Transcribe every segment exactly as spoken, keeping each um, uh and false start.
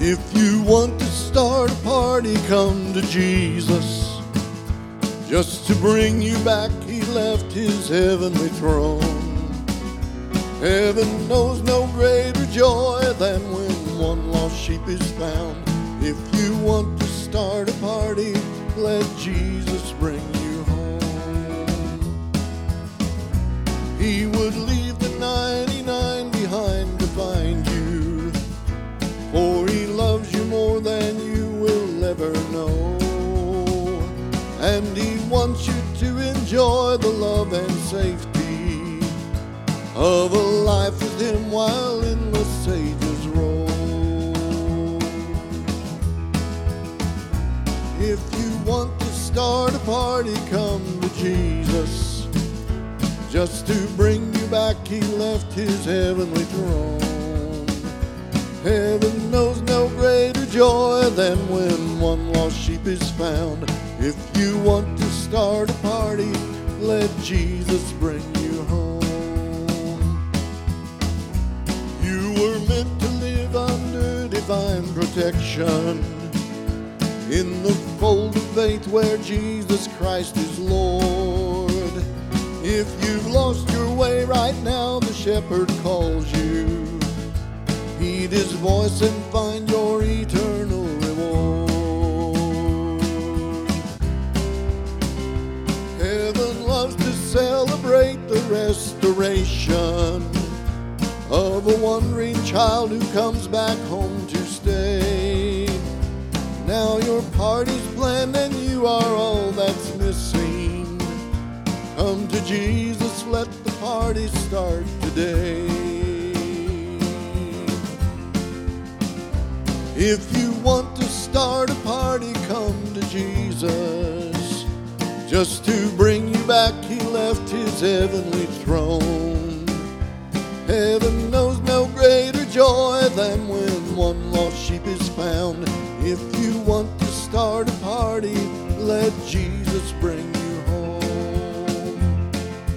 If you want to start a party, come to Jesus. Just to bring you back, he left his heavenly throne. Heaven knows no greater joy than when one lost sheep is found. If you want to start a party, let Jesus bring you home. He would leave the ninety-nine behind to find you, for he loves you more than you will ever know. And he wants you to enjoy the love and safety of a life with him while endless sages roll. If you want to start a party, come to Jesus. Just to bring you back, he left his heavenly throne. Heaven knows no greater joy than when one lost sheep is found. If you want to start a party, let Jesus bring you home. You were meant to live under divine protection, in the fold of faith where Jesus Christ is Lord. If you've lost your way right now, the shepherd calls you. Heed his voice and find your eternal reward. Heaven loves to celebrate the restoration of a wandering child who comes back home to stay. Now your party's planned and you are all that's missing. Come to Jesus, let the party start today. If you want to start a party, come to Jesus. Just to bring you back, he left his heavenly throne. Heaven knows no greater joy than when one lost sheep is found. If you want to start a party, let Jesus bring you home.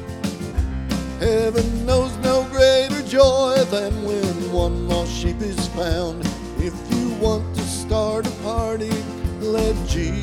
Heaven knows no greater joy than when one lost sheep is found. If you want to start a party, let Jesus